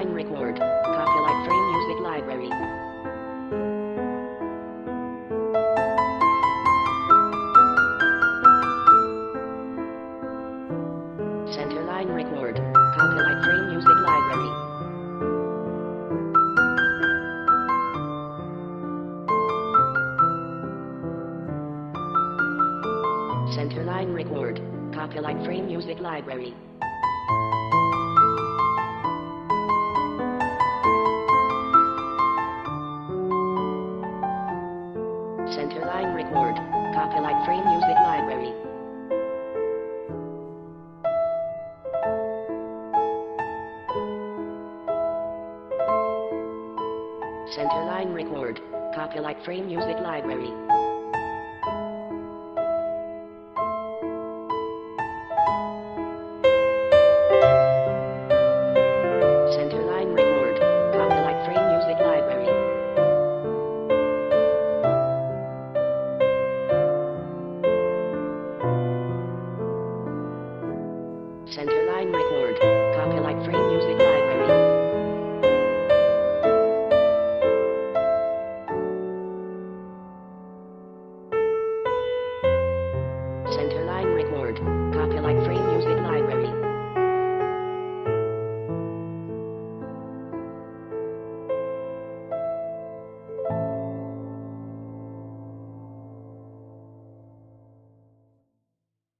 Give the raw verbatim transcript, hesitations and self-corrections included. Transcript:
Centerline record. Copyright Free Music Library. Centerline record. Copyright Free Music Library. Centerline record. Copyright Free Music Library. Centerline record. Copyright Free Music Library. Centerline record. Copyright Free Music Library. Centerline record. Copyright Free Music Library. Centerline record. Copyright Free Music